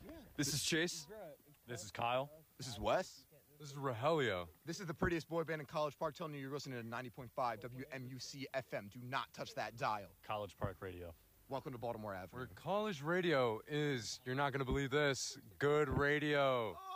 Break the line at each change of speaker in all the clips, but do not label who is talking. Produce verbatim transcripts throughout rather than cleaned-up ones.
This is Chase.
This is Kyle.
This is Wes.
This is Rogelio.
This is the prettiest boy band in College Park telling you you're listening to ninety point five W M U C F M. Do not touch that dial.
College Park Radio.
Welcome to Baltimore Avenue.
Where college radio is, you're not going to believe this, good radio.
Oh!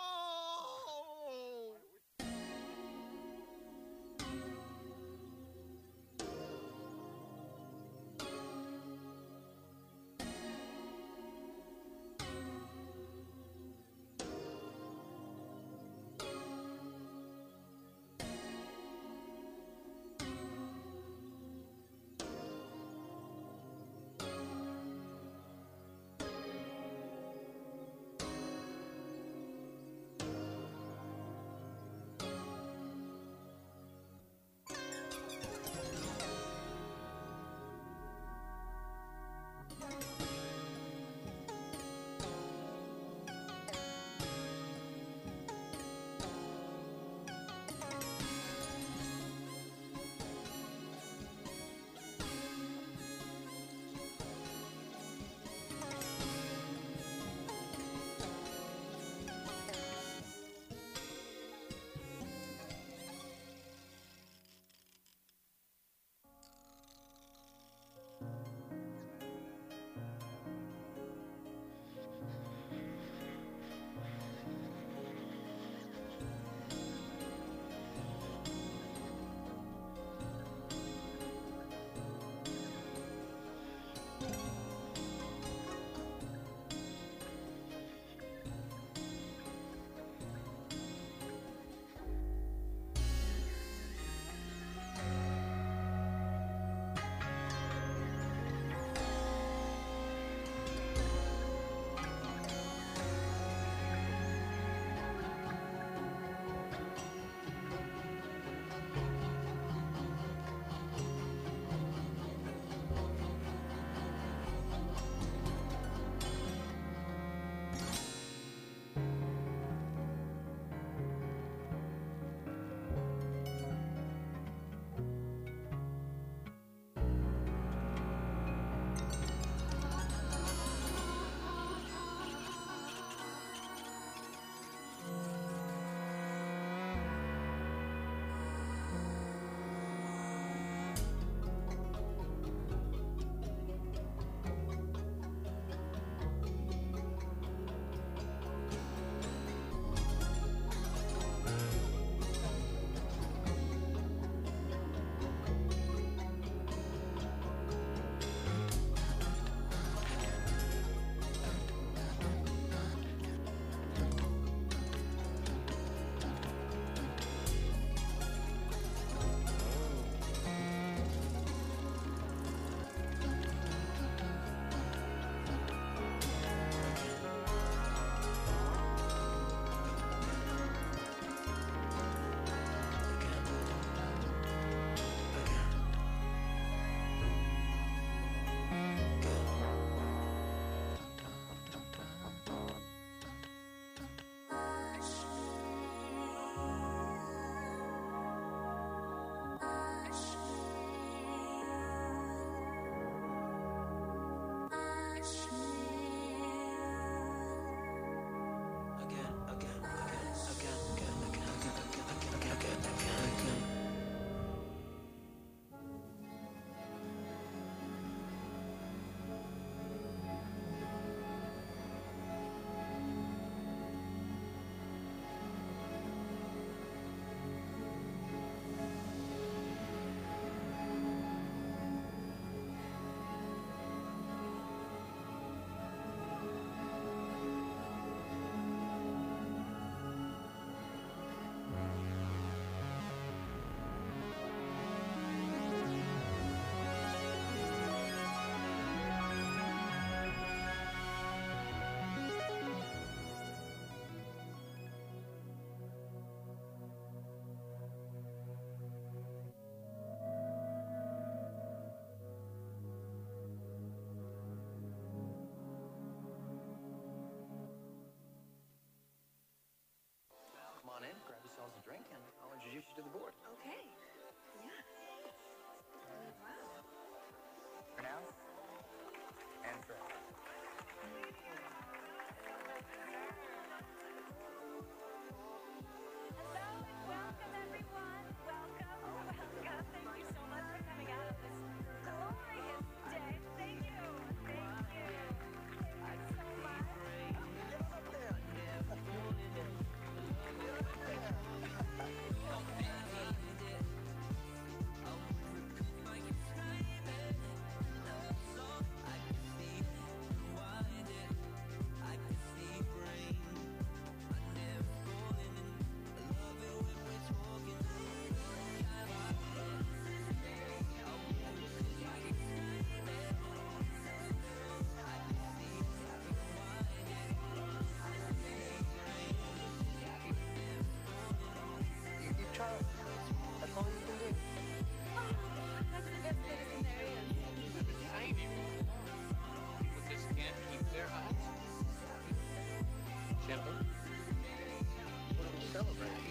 celebrate.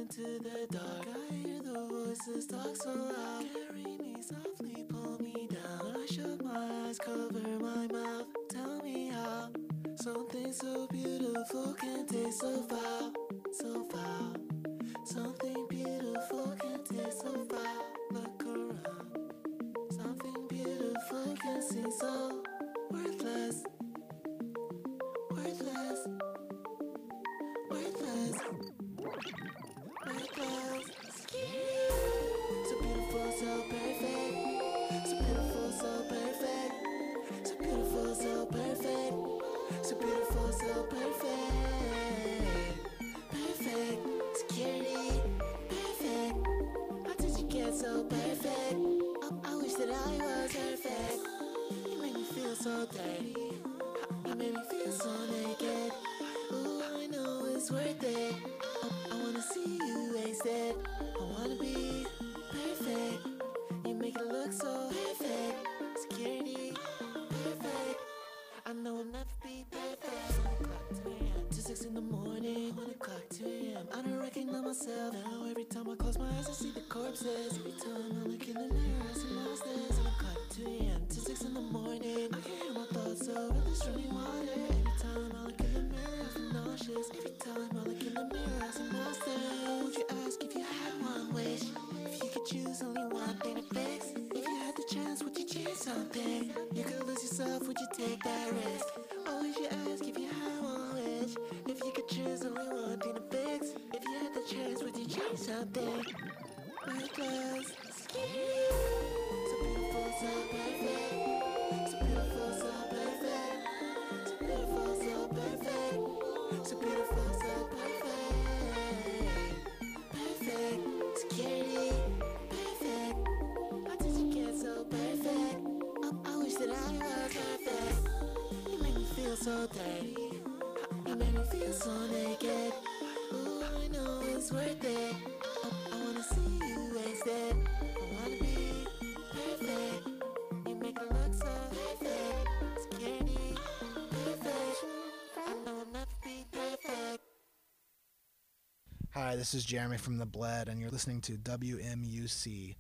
into the dark. I hear the voices talk so loud. Carry me softly, pull me down. I shut my eyes, cover my mouth. Tell me how something so beautiful can taste so foul, so foul. Something beautiful can taste so foul. Look around. Something beautiful can seem so worthless, worthless, worthless, worthless. So beautiful, so perfect. So beautiful, so perfect. So beautiful, so perfect. So beautiful, so perfect. Perfect. Security. Perfect. How did you get so perfect? I, I wish that I was perfect. You make me feel so dirty. You make me feel so naked. Ooh, I know it's worth it. I, I wanna see you wasted. I wanna be perfect. You make it look so perfect. Security, perfect. I know I'll never be perfect. One o'clock, two a.m. to six in the morning. One o'clock, two a.m. I don't recognize myself now. Every time I close my eyes, I see the corpses. Every time I look in the mirror, I see monsters. One o'clock, two a.m. to six in the morning. I can hear my thoughts over this running water. Every time I look in the mirror, I feel nauseous. Every time I look in the mirror, I see monsters. Would you ask if you had one wish? If you could choose only one thing to fix? If you had the chance, would you change something? You could lose yourself, would you take that risk? Or would you ask if you had one wish? If you could choose only one thing to fix? If you had the chance, would you change something? Reckless, scared. So beautiful, so perfect. So beautiful, so perfect. So beautiful, so perfect. So beautiful, so perfect. Perfect, security, perfect. How did you get so perfect? I, I wish that I was perfect. You make me feel so dirty. You make me feel so naked. Ooh, I know it's worth it. I, I wanna see you wasted. I wanna be perfect. You make it look so perfect. Security, perfect. I know I'll never be perfect.
Hi, this is Jeremy from The Bled, and you're listening to W M U C.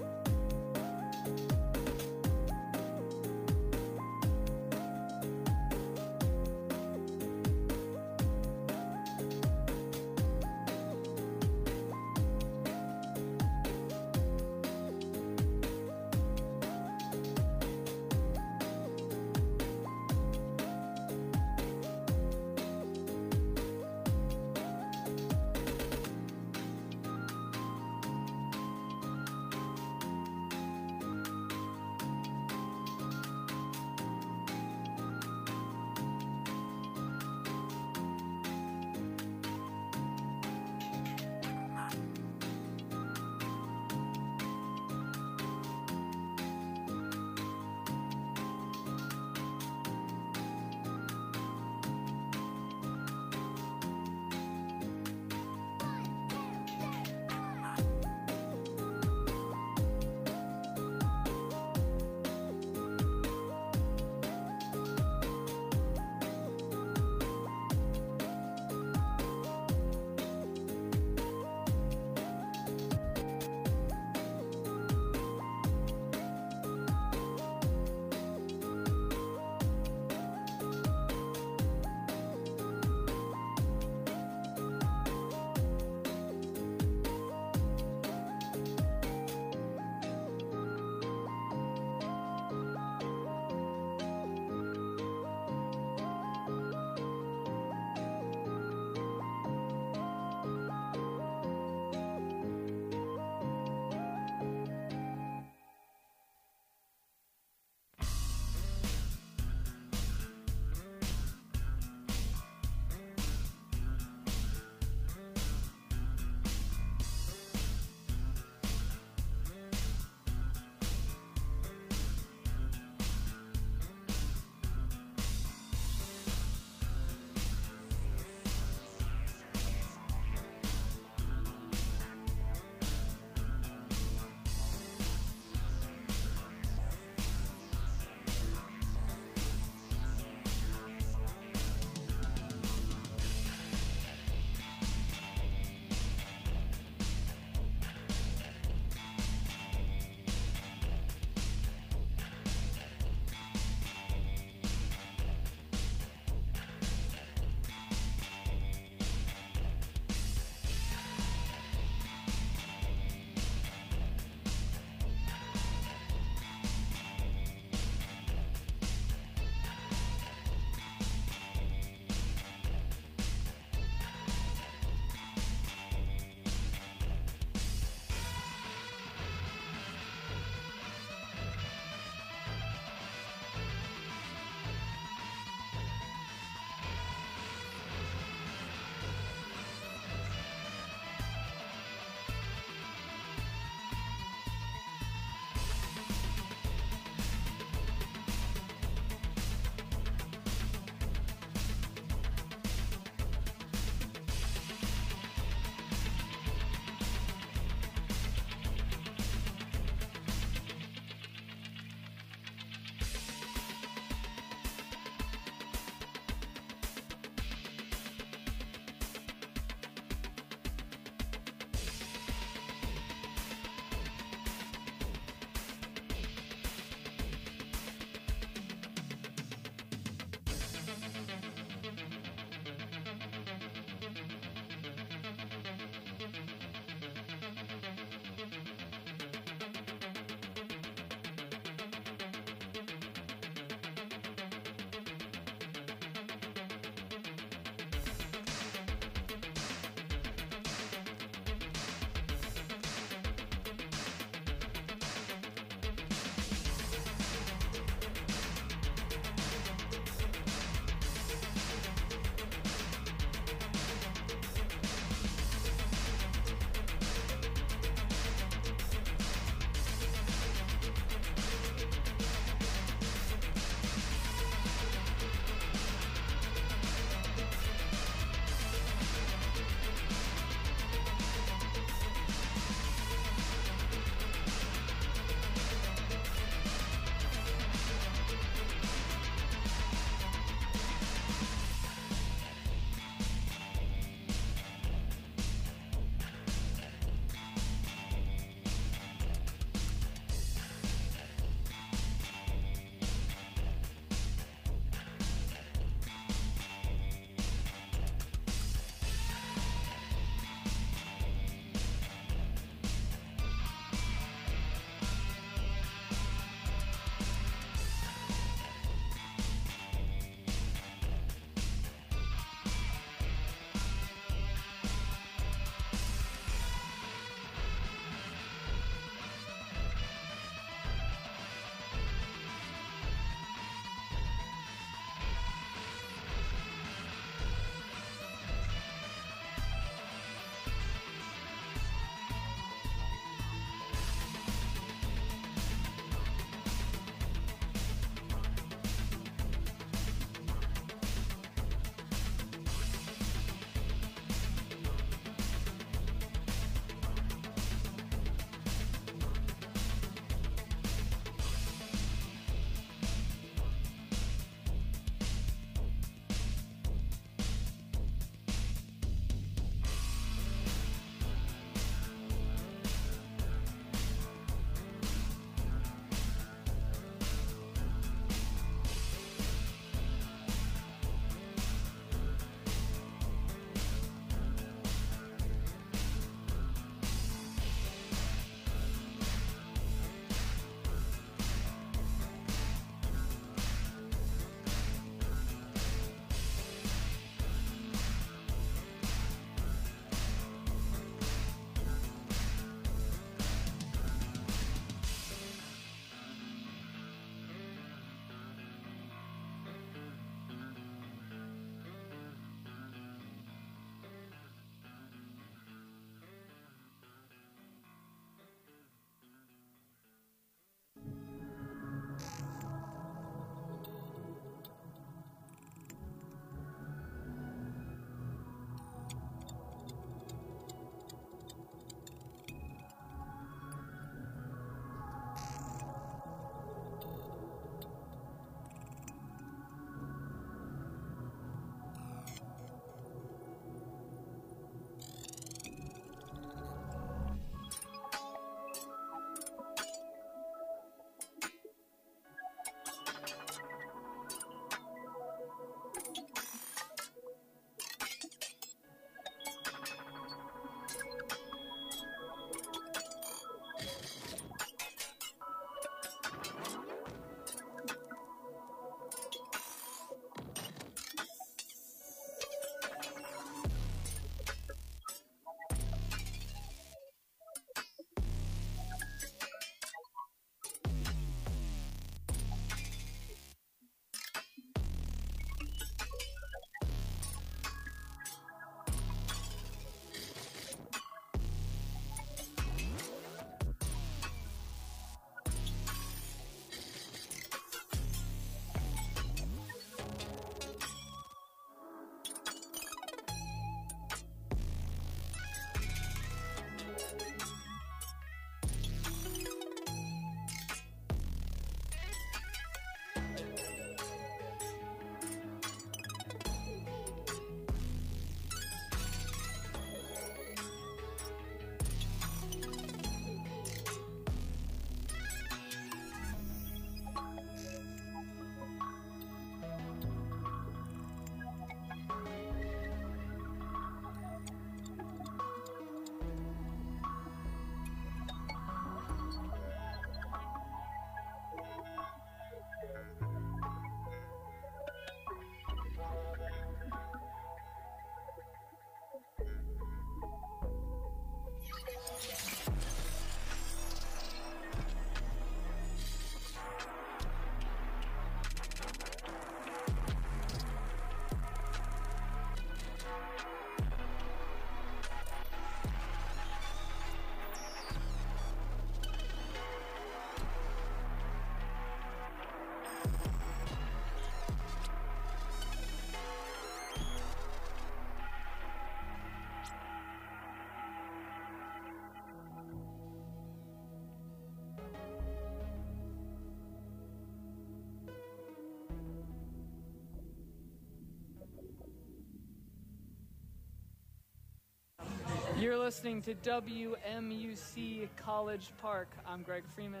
You're listening to W M U C College Park. I'm Greg Freeman.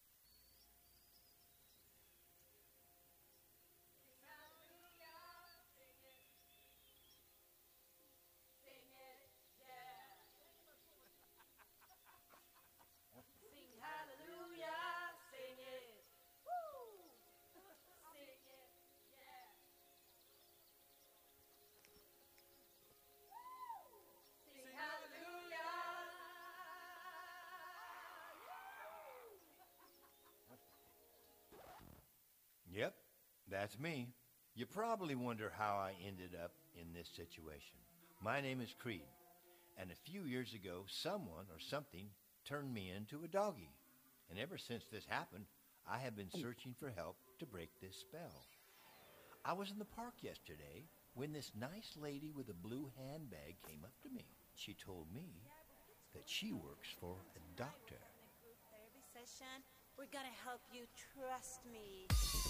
Yep, that's me. You probably wonder how I ended up in this situation. My name is Creed, and a few years ago, someone or something turned me into a doggy. And ever since this happened, I have been searching for help to break this spell. I was in the park yesterday when this nice lady with a blue handbag came up to me. She told me that she works for a doctor.
Group therapy session. We're gonna help you, trust me.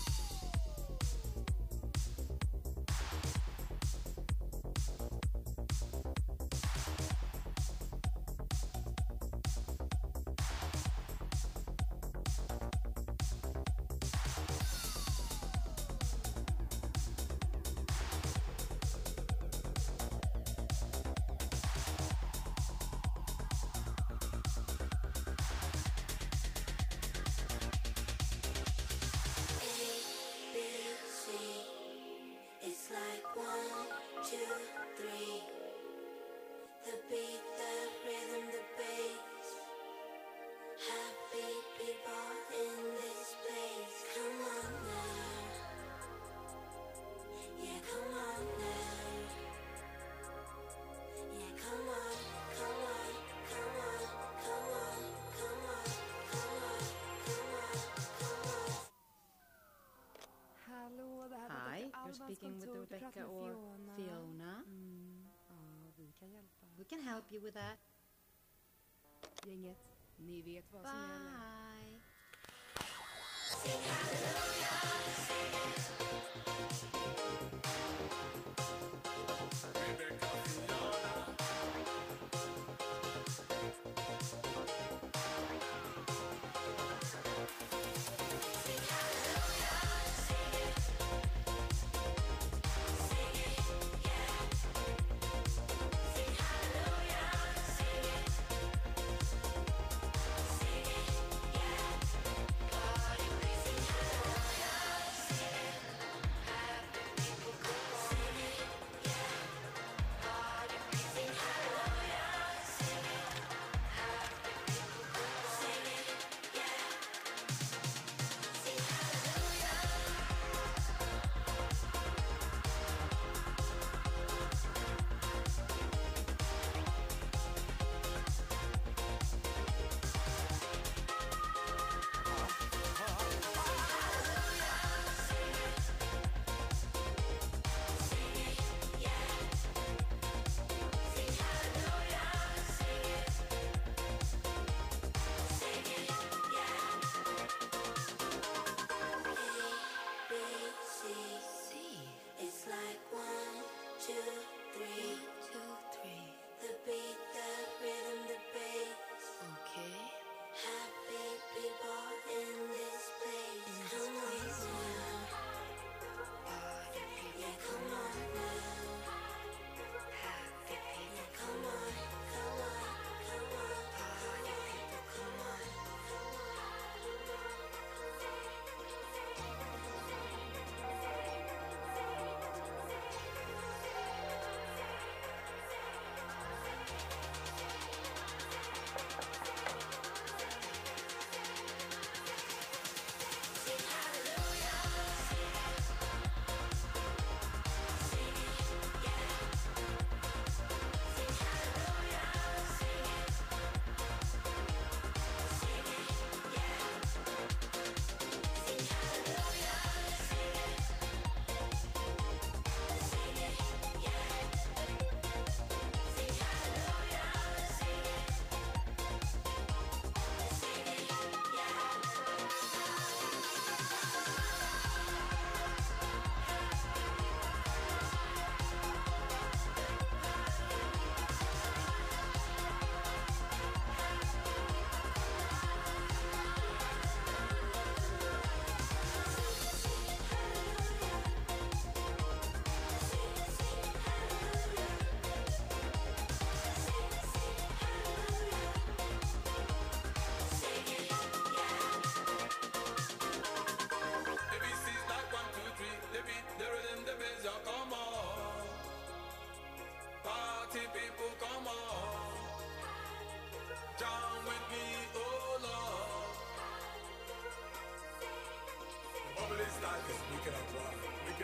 Speaking with Rebecca or Fiona.
Mm, ja, vi kan hjälpa.
We can help you with that.
Gänget, ni vet vad som gäller.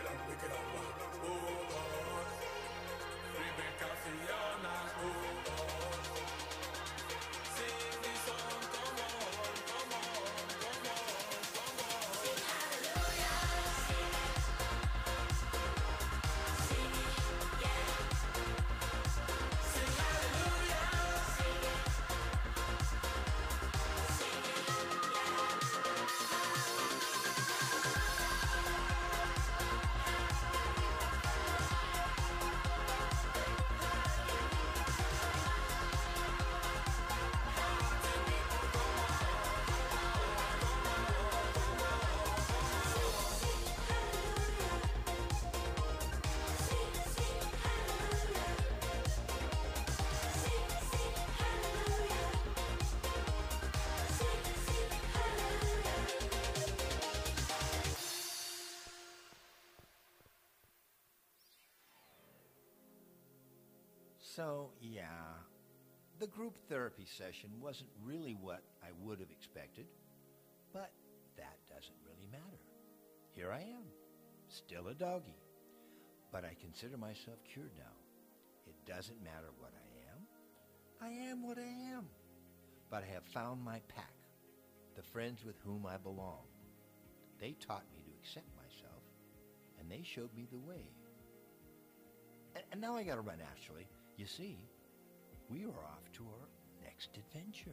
So, yeah, the group therapy session wasn't really what I would have expected, but that doesn't really matter. Here I am, still a doggy, but I consider myself cured now. It doesn't matter what I am. I am what I am. But I have found my pack, the friends with whom I belong. They taught me to accept myself, and they showed me the way. And, and now I gotta run, actually. You see, we are off to our next adventure.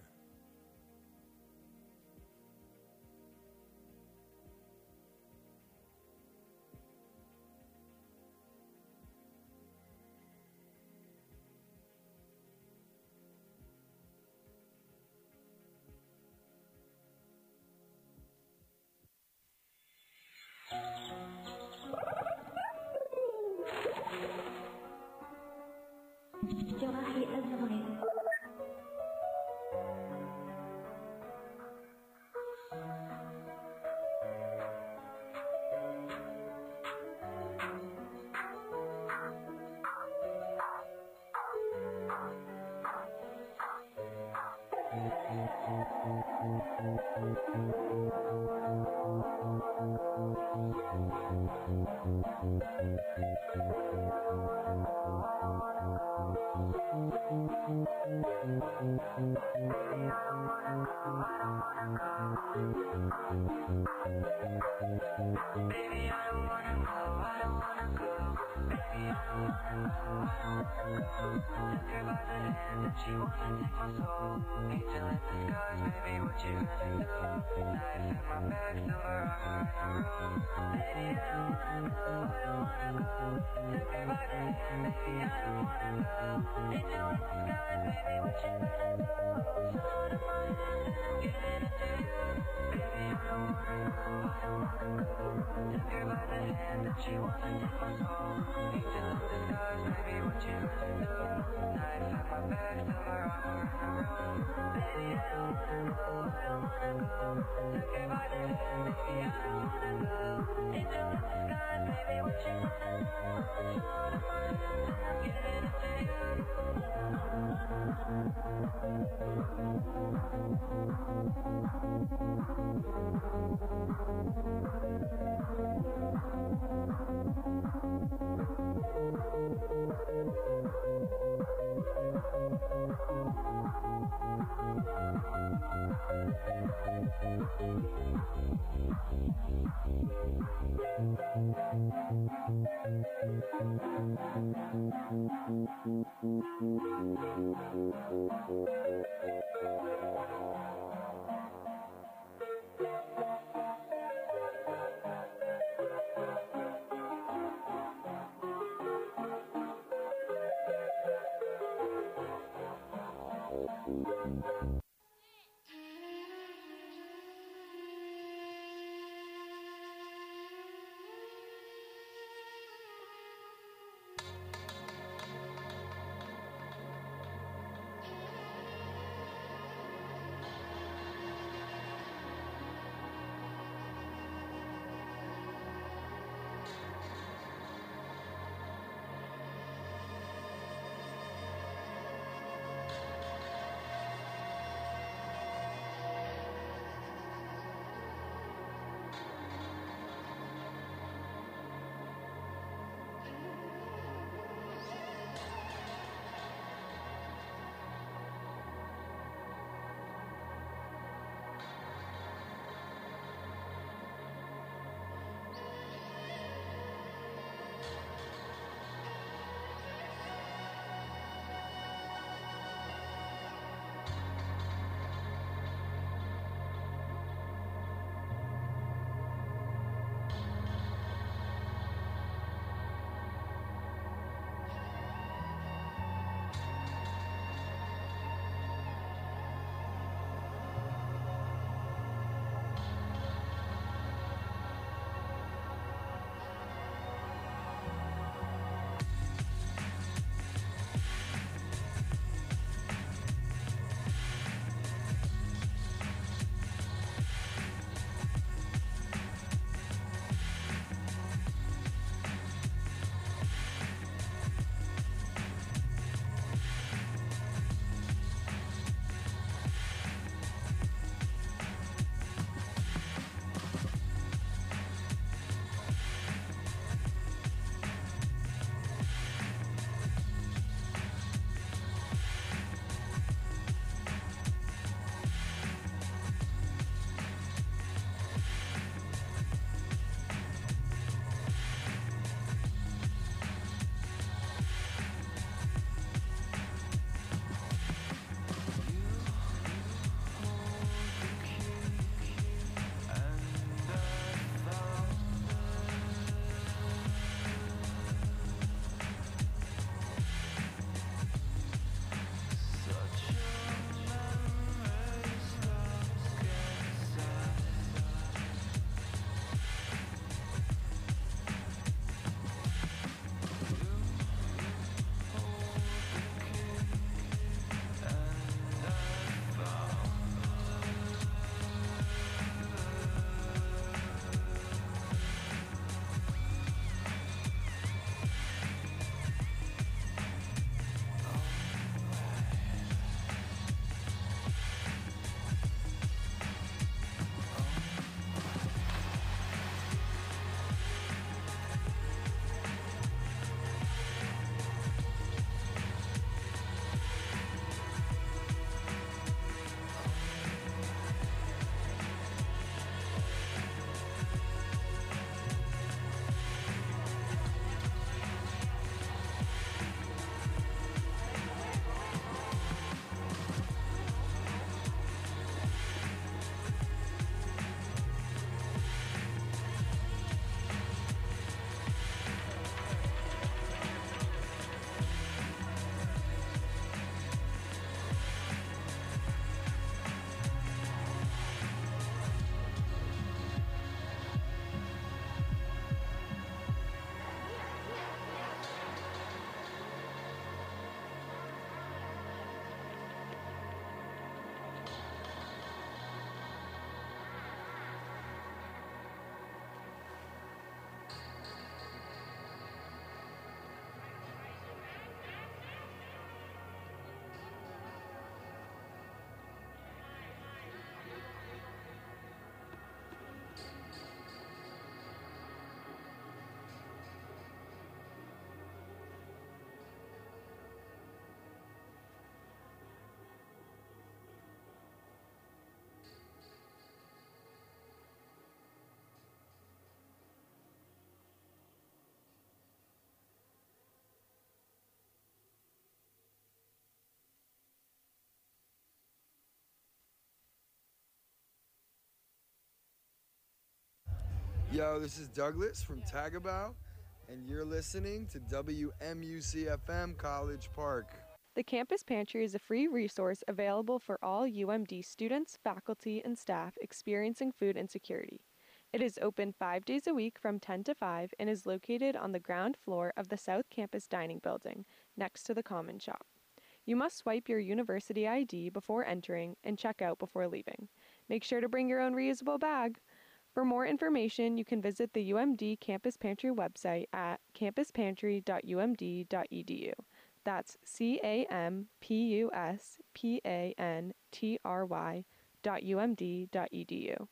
Yo, this is Douglas from Tagabow, and you're listening to W M U C F M College Park.
The Campus Pantry is a free resource available for all U M D students, faculty, and staff experiencing food insecurity. It is open five days a week from ten to five and is located on the ground floor of the South Campus Dining Building, next to the Common Shop. You must swipe your university I D before entering and check out before leaving. Make sure to bring your own reusable bag. For more information, you can visit the U M D Campus Pantry website at campus pantry dot u m d dot e d u. That's C A M P U S P A N T R Y dot U M D dot E D U.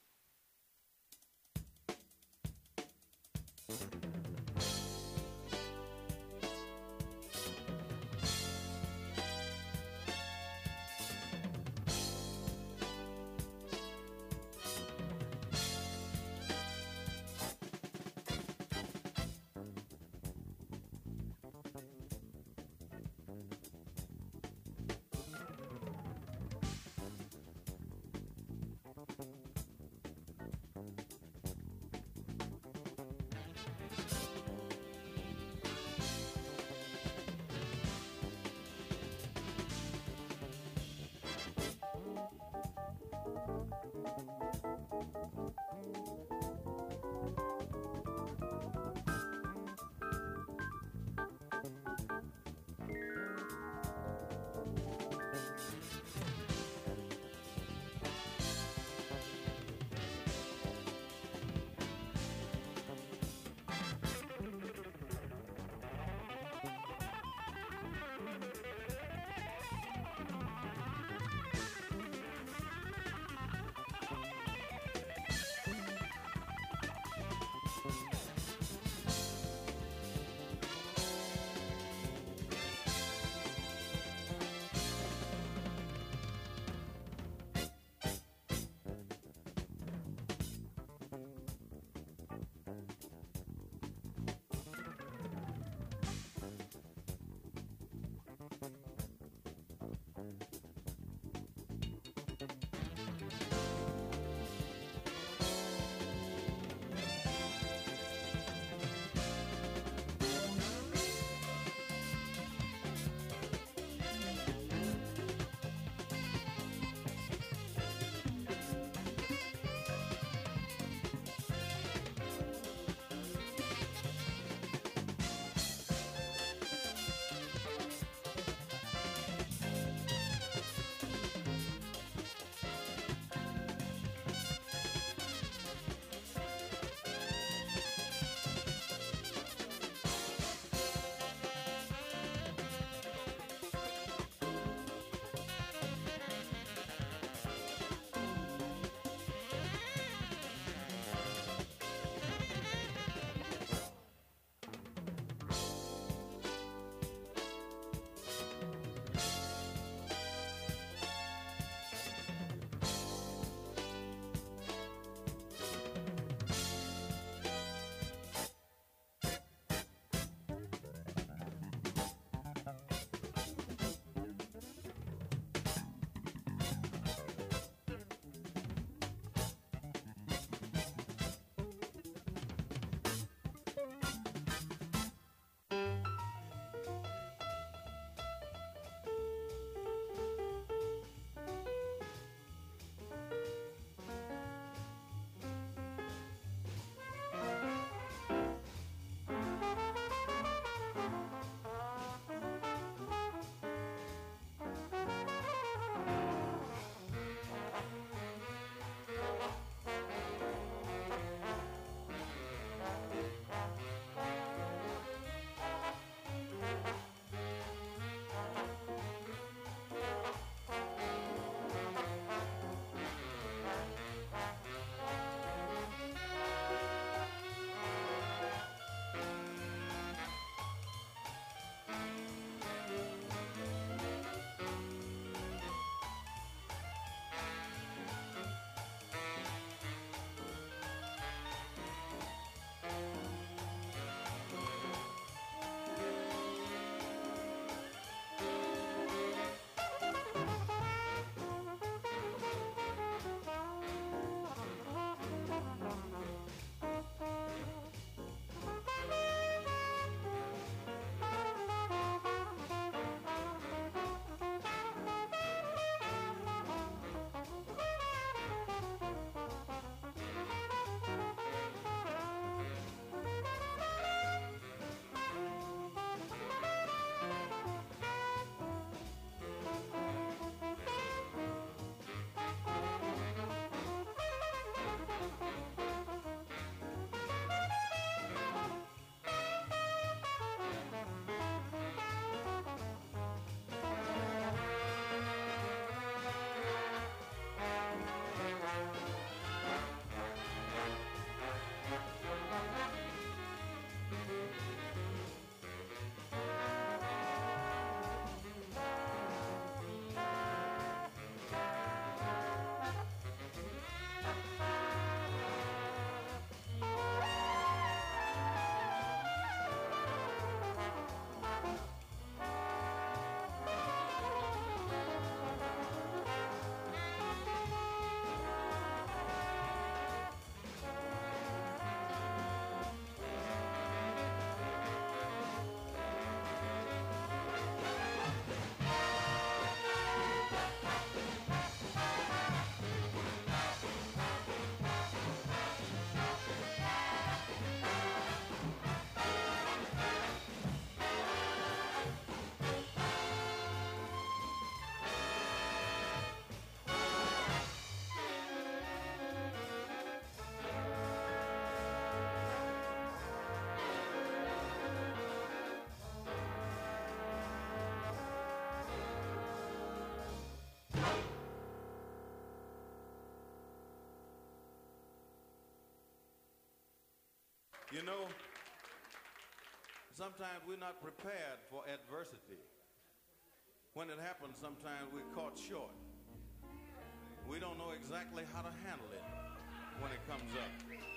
You know, sometimes we're not prepared for adversity. When it happens, sometimes we're caught short. We don't know exactly how to handle it when it comes up.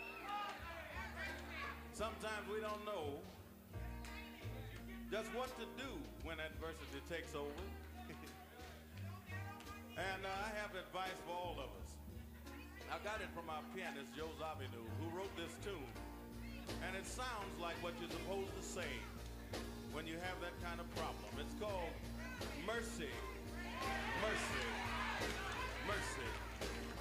Sometimes we don't know just what to do when adversity takes over. And uh, I have advice for all of us. I got it from our pianist, Joe Zawinul, who wrote this tune. And it sounds like what you're supposed to say when you have that kind of problem. It's called Mercy, Mercy, Mercy.